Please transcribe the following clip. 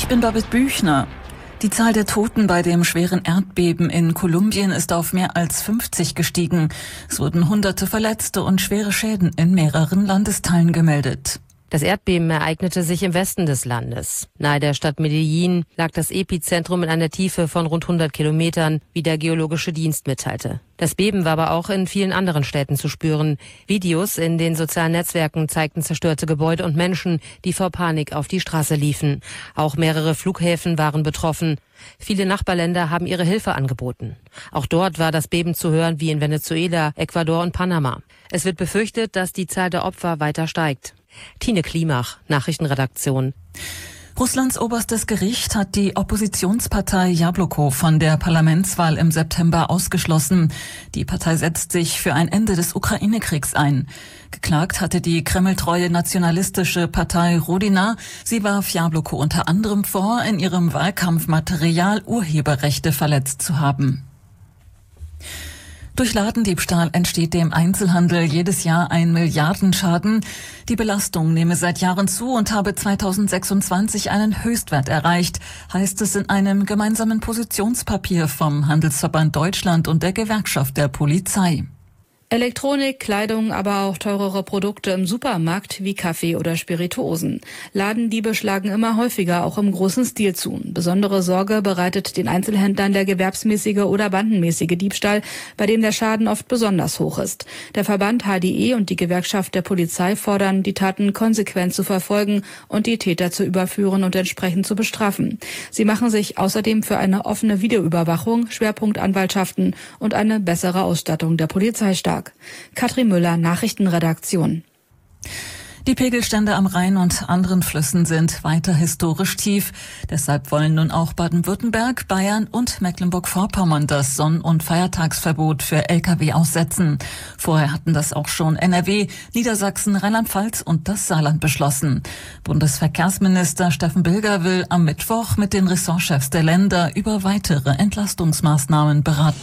Ich bin Babette Büchner. Die Zahl der Toten bei dem schweren Erdbeben in Kolumbien ist auf mehr als 50 gestiegen. Es wurden Hunderte Verletzte und schwere Schäden in mehreren Landesteilen gemeldet. Das Erdbeben ereignete sich im Westen des Landes. Nahe der Stadt Medellín lag das Epizentrum in einer Tiefe von rund 100 Kilometern, wie der Geologische Dienst mitteilte. Das Beben war aber auch in vielen anderen Städten zu spüren. Videos in den sozialen Netzwerken zeigten zerstörte Gebäude und Menschen, die vor Panik auf die Straße liefen. Auch mehrere Flughäfen waren betroffen. Viele Nachbarländer haben ihre Hilfe angeboten. Auch dort war das Beben zu hören wie in Venezuela, Ecuador und Panama. Es wird befürchtet, dass die Zahl der Opfer weiter steigt. Tine Klimach, Nachrichtenredaktion. Russlands oberstes Gericht hat die Oppositionspartei Jabloko von der Parlamentswahl im September ausgeschlossen. Die Partei setzt sich für ein Ende des Ukraine-Kriegs ein. Geklagt hatte die kremltreue nationalistische Partei Rodina. Sie warf Jabloko unter anderem vor, in ihrem Wahlkampfmaterial Urheberrechte verletzt zu haben. Durch Ladendiebstahl entsteht dem Einzelhandel jedes Jahr ein Milliardenschaden. Die Belastung nehme seit Jahren zu und habe 2026 einen Höchstwert erreicht, heißt es in einem gemeinsamen Positionspapier vom Handelsverband Deutschland und der Gewerkschaft der Polizei. Elektronik, Kleidung, aber auch teurere Produkte im Supermarkt wie Kaffee oder Spirituosen. Ladendiebe schlagen immer häufiger, auch im großen Stil zu. Besondere Sorge bereitet den Einzelhändlern der gewerbsmäßige oder bandenmäßige Diebstahl, bei dem der Schaden oft besonders hoch ist. Der Verband HDE und die Gewerkschaft der Polizei fordern, die Taten konsequent zu verfolgen und die Täter zu überführen und entsprechend zu bestrafen. Sie machen sich außerdem für eine offene Videoüberwachung, Schwerpunktanwaltschaften und eine bessere Ausstattung der Polizei stark. Katrin Müller, Nachrichtenredaktion. Die Pegelstände am Rhein und anderen Flüssen sind weiter historisch tief. Deshalb wollen nun auch Baden-Württemberg, Bayern und Mecklenburg-Vorpommern das Sonn- und Feiertagsverbot für Lkw aussetzen. Vorher hatten das auch schon NRW, Niedersachsen, Rheinland-Pfalz und das Saarland beschlossen. Bundesverkehrsminister Steffen Bilger will am Mittwoch mit den Ressortchefs der Länder über weitere Entlastungsmaßnahmen beraten.